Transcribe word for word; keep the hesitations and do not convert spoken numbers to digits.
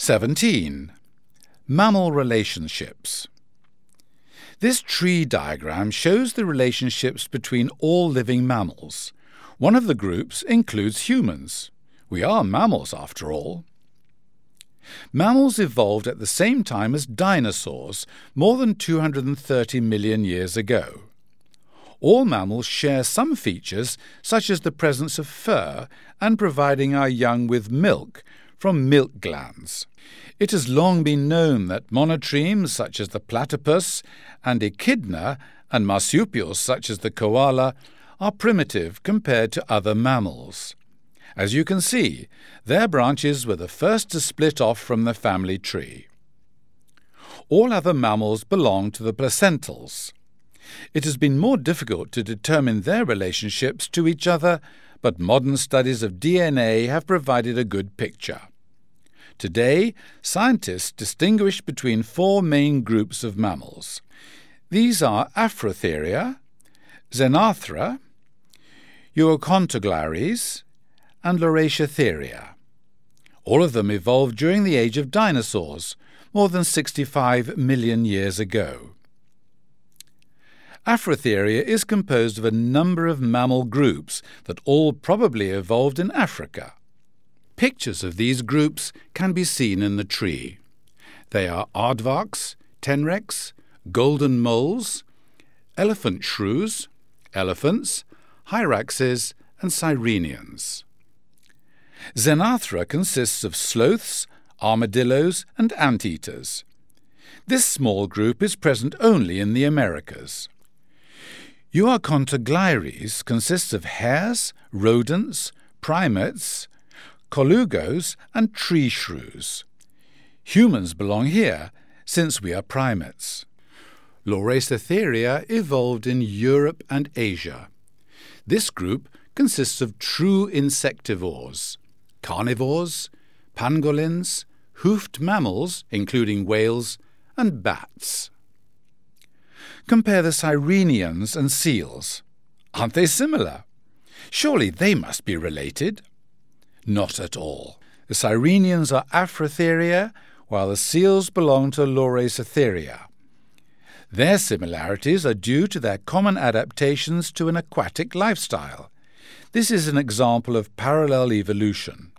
seventeen. Mammal relationships. This tree diagram shows the relationships between all living mammals. One of the groups includes humans. We are mammals, after all. Mammals evolved at the same time as dinosaurs, more than two hundred thirty million years ago. All mammals share some features, such as the presence of fur and providing our young with milk from milk glands. It has long been known that monotremes, such as the platypus, and echidna and marsupials, such as the koala, are primitive compared to other mammals. As you can see, their branches were the first to split off from the family tree. All other mammals belong to the placentals. It has been more difficult to determine their relationships to each other, but modern studies of D N A have provided a good picture. Today, scientists distinguish between four main groups of mammals. These are Afrotheria, Xenarthra, Euocontoglires, and Laurasiatheria. All of them evolved during the age of dinosaurs, more than sixty-five million years ago. Afrotheria is composed of a number of mammal groups that all probably evolved in Africa. Pictures of these groups can be seen in the tree. They are aardvarks, tenrecs, golden moles, elephant shrews, elephants, hyraxes, and sirenians. Xenarthra consists of sloths, armadillos, and anteaters. This small group is present only in the Americas. Euocontoglires consists of hares, rodents, primates, colugos, and tree shrews. Humans belong here, since we are primates. Laurasiatheria evolved in Europe and Asia. This group consists of true insectivores, carnivores, pangolins, hoofed mammals, including whales, and bats. Compare the sirenians and seals. Aren't they similar? Surely they must be related. Not at all. The sirenians are Afrotheria, while the seals belong to Laurasiatheria. Their similarities are due to their common adaptations to an aquatic lifestyle. This is an example of parallel evolution.